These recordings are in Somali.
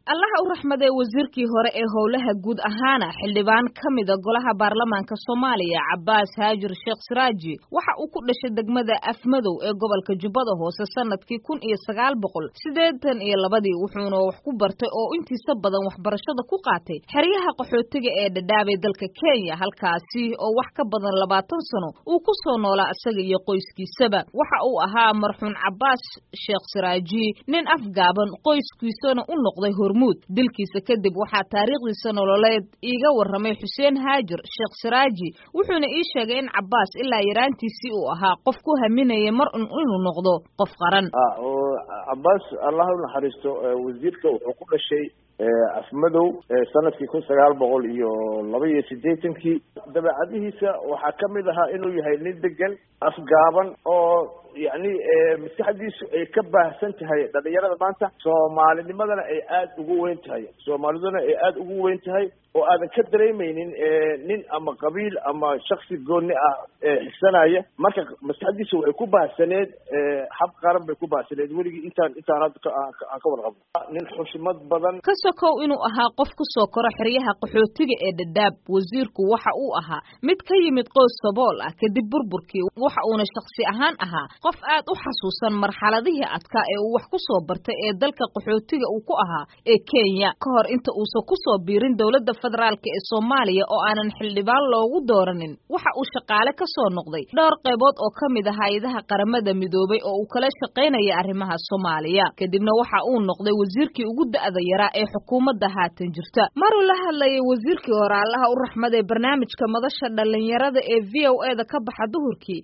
allaha u raxmaday wasiirkii hore ee howlaha guud ahaana xildhibaan ka mida golaha baarlamaanka Soomaaliya Cabbaas Haajir Sheekh Siraaji waxa uu ku dhashay degmada Afmadow ee gobolka Jubbada Hoose sanadkii 1982 wuxuuna wax ku bartay oo intiisa badan waxbarashada ku qaatay xeryaha qaxootiga ee Dadaab ee dalka Kenya halkaasi oo wax ka badan 20 sano uu ku soo noolaa asaga iyo qoyskiisaba waxa uu ahaa marxuun Cabbaas Sheekh Siraaji nin afgaaban qoyskiisana u noqday dilkiisa kadib waxaa taariikhdiisa nololeed iiga warramay Xuseen Haajir Sheekh Siraaji wuxuuna ii sheegay in Cabbaas ilaa yaraantiisii uu ahaa qof ku haminaya mar inuu noqdo qof qaran. Cabbaas Allah u naxariisto wasiirka wuxuu ku dhashay Afmadow sanadkii 1982 dabeecadihiisa waxaa ka mid ahaa inuu yahay nin degan afgaaban oo يعني مساحديس كبه سنتهاي دليرة مانتا سومالنimada ay aad ugu weyn tahay Soomaaliduna ay aad ugu weyn tahay oo aadan ka dareemaynin nin ama qabiil ama shakhsi gooni ah xisanaaya marka mas'adiisu way ku baahsaneed hab qaran bay ku baahsaneed waliga intaan hadda aan ka warqabo nin xushmad badan ka sokow inuu ahaa qof ku soo koro xiriyaha qaxootiga ee Dadaab wasiirku waxa uu ahaa mid ka yimid qoys sabool ah kadib burburkii waxa uuna shakhsi ahaan ahaa qof aad u xasuusan marxaladihii adka ee uu wax ku soo bartay ee dalka qaxootiga uu ku ahaa ee Kenya ka hor inta uu ku soo biirin dawladda federaalka ee Soomaaliya oo aanan xildhibaan loogu dooranin waxa uu shaqaale ka soo noqday dhowr qaybood oo kamid ah hay'adaha qaramada midoobay oo uu kala shaqeynaya arrimaha Soomaaliya kadibna waxa uu noqday wasiirkii ugu da'da yaraa ee xukuumadda haatan jirta maruu la hadlayay wasiirkii hore Allaha u raxmaday barnaamijka madasha dhalinyarada ee VOA-da ka baxa duhurkii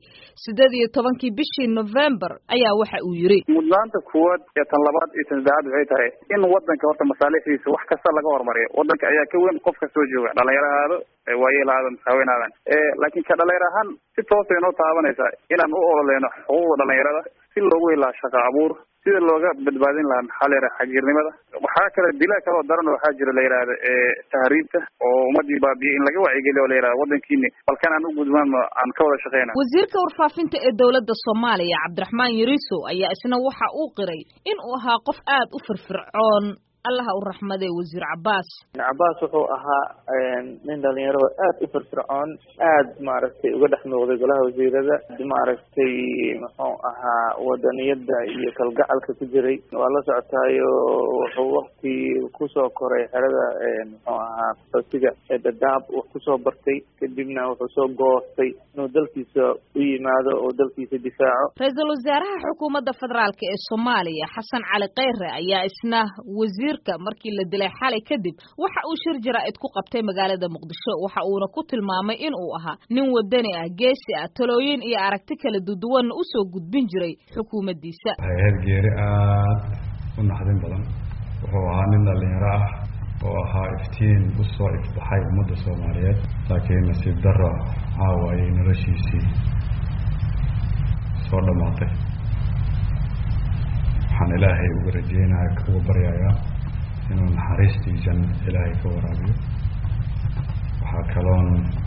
18 bishii November ayaa waxa uu yiri mudnaanta kuwad ee tan labaad iyo tan saddexaad waxay tahay in wadanka horta masaalixiisa wax kasta laga hormariyo wadanka ayaa ka weyn qofka soo jooga dhalinyarada waayelaadan haweenadan laakiin ka dhalinyarahan si toos ah inoo taabanaysa inaan u ololeeno xuquuqda dhalinyarada si loogu ilaa shaqo abuur sida looga badbaadin lahaa xalayra xajiirnimada waxa kale dilaa kale oo daran waxa jira la yiraahdo tahriibta oo ummadii baabiye in laga wacyi la yiraahdo wadankiina balkan aan u gudbaan aan ka wada shaqeynaa wasiirka warfaafinta ee dawladda Soomaaliya Cabdiraxmaan Yariso ayaa isna waxa uu qiray in uu ahaa qof aad u firfircoon Allaha u raxmaday wasiir Cabbaas wuxuu ahaa nin dhalinyaro aad u firfircoon aad maaragtay uga dhex noqday golaha wasiirada maaragtay muxuu ahaa wadaniyada iyo kalgacalka ku jiray waa la socotaayo wuxuu waqti ku soo koray xerada muxuu ahaa qaxootiga ee Dadaab wax ku soo bartay kadibna wuxuu soo goostay inuu dalkiisa u yimaado oo dalkiisa difaaco ra'iisul wasaaraha xukuumadda federaalka ee Soomaaliya Xasan Cali Kheyre ayaa isna markii la dilay xalay kadib waxa uu shir jaraa'id ku qabtay magaalada Muqdisho waxa uuna ku tilmaamay in uu ahaa nin wadani ah geesi ah talooyin iyo aragti kala duwan u soo gudbin jiray xukuumaddiisa hay'ad geeri aad u naxdin badan wuxuu ahaa nin dhalinyaro ah oo ahaa iftiin u soo ifbaxay ummadda Soomaaliyeed laakiin nasiib darro caaway noloshiisii soo dhamaatay waxaan ilaahay uga rajeynayaa kuwa baryayaa inuu naxariistiisa ilaahay ka waraabiyo waxaa kaloon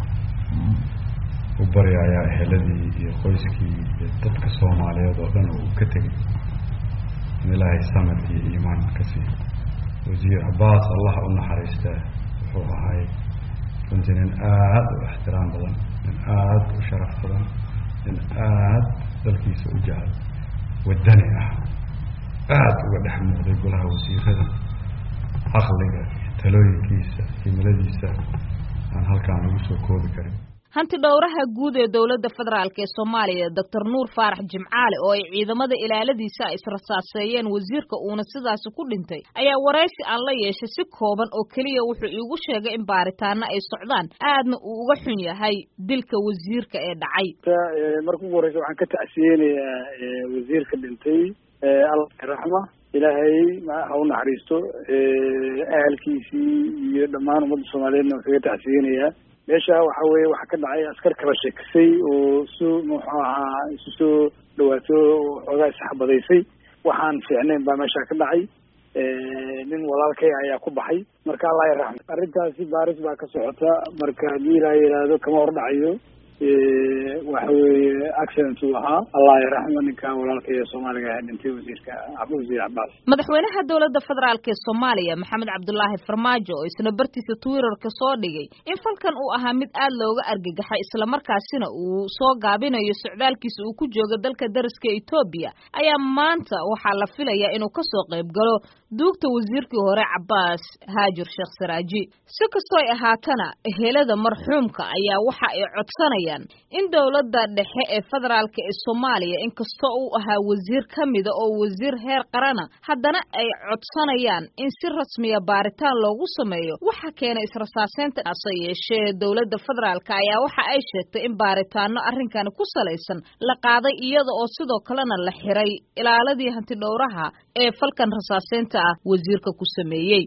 u baryayaa eheladii iyo qoyskii iyo dadka Soomaaliyeed oo dhan uu ka tegay in ilaahay samad iyo iimaan ka siiyo wasiir Cabbaas Allah u naxariistaa wuxuu ahaa runtii nin aad u ixtiraam badan nin aad u sharaf badan nin aad dalkiisa u jecel wadani ah aad uga dhex muuqday golaha wasiirada aqliga talooyinkiisa himiladiisa aan halkaan lagu soo koobi karin hanti dhowraha guud ee dawladda federaalka ee Soomaaliya Dr. Nuur Faarax Jimcaale oo ay ciidamada ilaaladiisa israsaaseeyeen wasiirka uuna sidaas ku dhintay ayaa wareysi aan la yeeshay si kooban oo kaliya wuxuu iigu sheegay in baaritaano ay socdaan aadna uu uga xun yahay dilka wasiirka ee dhacay markuu wareysi waxaan ka tacsiyeenayaa wasiirka dhintay Allah raxma ilaahay ma u naxariisto ahalkiisii iyo dhammaan ummadda Soomaaliyeedna wuxuu ka tacsiyeenayaa meesha waxa weeye waxa ka dhacay askar kala sheekisay oo muxuu ahaa isu soo dhawaato xogaa saxbadaysay waxaan fiicnayn baa meesha ka dhacay nin walaalkay ayaa ku baxay marka Allah ya raxmo arrintaasi baaris baa ka socota marka haddii la yiraahdo kama hor dhacayo waxa weeye accident uu ahaa. Allah yarxamo ninka walaalkay Soomaaliga ah dhintay wasiir Cabbaas. Madaxweynaha dowladda federaalka ee Soomaaliya Maxamed Cabdullaahi Farmaajo oo isna bartiisa Twitter-ka soo dhigay in falkan uu ahaa mid aad looga argagaxay isla markaasina uu soo gaabinayo socdaalkiisa uu ku joogo dalka dariska Itoobiya ayaa maanta waxaa la filayaa inuu ka soo qayb galo duugta wasiirkii hore Cabbaas Haajir Sheekh Saraaji. Si kastoo ay ahaatana ehelada marxuumka ayaa waxa ay codsanayaan in dowladda dhexe ee federaalka ee Soomaaliya inkastoo uu ahaa wasiir kamida oo wasiir heer qarana haddana ay codsanayaan in si rasmi ah baaritaan loogu sameeyo waxa keenay israsaaseynta yeeshee dowladda federaalka ayaa waxa ay sheegtay in baaritaano arrinkan ku salaysan la qaaday iyada oo sidoo kalena la xiray ilaaladii hanti dhowraha ee falkan rasaaseynta ah wasiirka ku sameeyay.